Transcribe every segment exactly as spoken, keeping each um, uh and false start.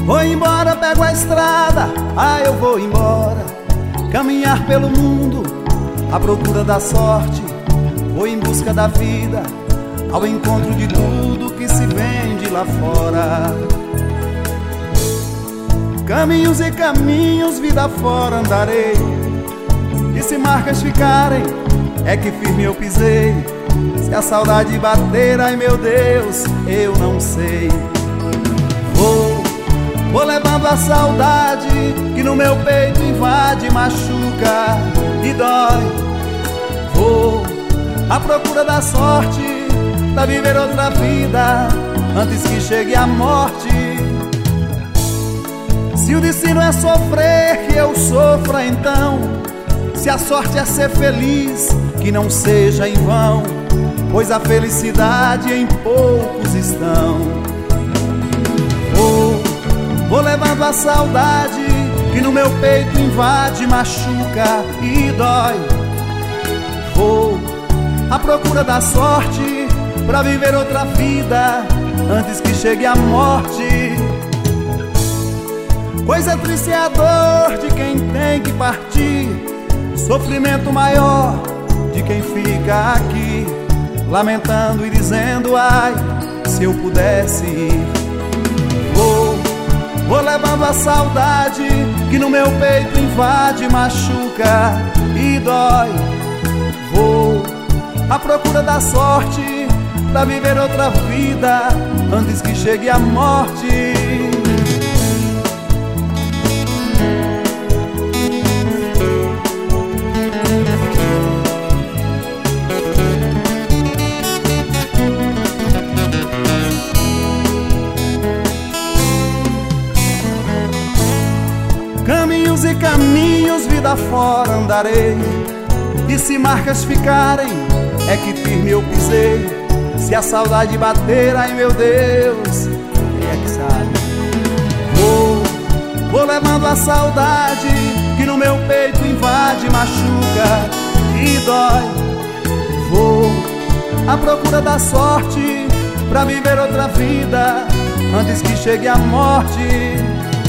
Vou embora, pego a estrada, ah, eu vou embora. Caminhar pelo mundo, à procura da sorte. Vou em busca da vida, ao encontro de tudo que se vende lá fora. Caminhos e caminhos, vida fora andarei. E se marcas ficarem, é que firme eu pisei. Se a saudade bater, ai meu Deus, eu não sei. Vou, vou levando a saudade que no meu peito invade, machuca e dói. Vou à procura da sorte pra viver outra vida antes que chegue a morte. Se o destino é sofrer, que eu sofra então. Se a sorte é ser feliz, que não seja em vão, pois a felicidade em poucos estão. Vou, vou levando a saudade que no meu peito invade, machuca e dói. Vou à procura da sorte pra viver outra vida antes que chegue a morte. Coisa triste é a dor de quem tem que partir, sofrimento maior de quem fica aqui, lamentando e dizendo, ai, se eu pudesse ir. Vou, vou levando a saudade que no meu peito invade, machuca e dói. Vou à procura da sorte pra viver outra vida antes que chegue a morte. Caminhos e caminhos, vida fora andarei. E se marcas ficarem, é que firme eu pisei. Se a saudade bater, ai meu Deus, quem é que sabe? Vou, vou levando a saudade que no meu peito invade, machuca e dói. Vou à procura da sorte pra viver outra vida antes que chegue a morte.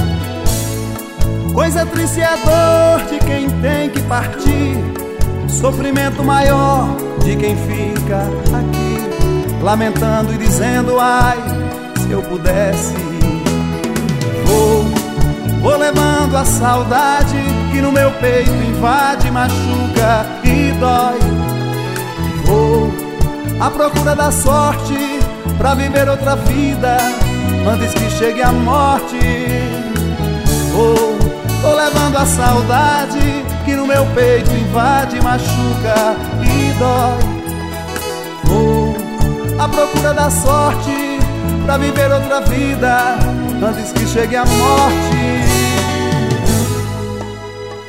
Coisa triste é a dor de quem tem que partir, sofrimento maior de quem fica aqui, lamentando e dizendo, ai, se eu pudesse. Vou, vou levando a saudade que no meu peito invade, machuca e dói. Vou à procura da sorte pra viver outra vida antes que chegue a morte. Vou, tô levando a saudade que no meu peito invade, machuca e dói. Vou à procura da sorte pra viver outra vida antes que chegue a morte.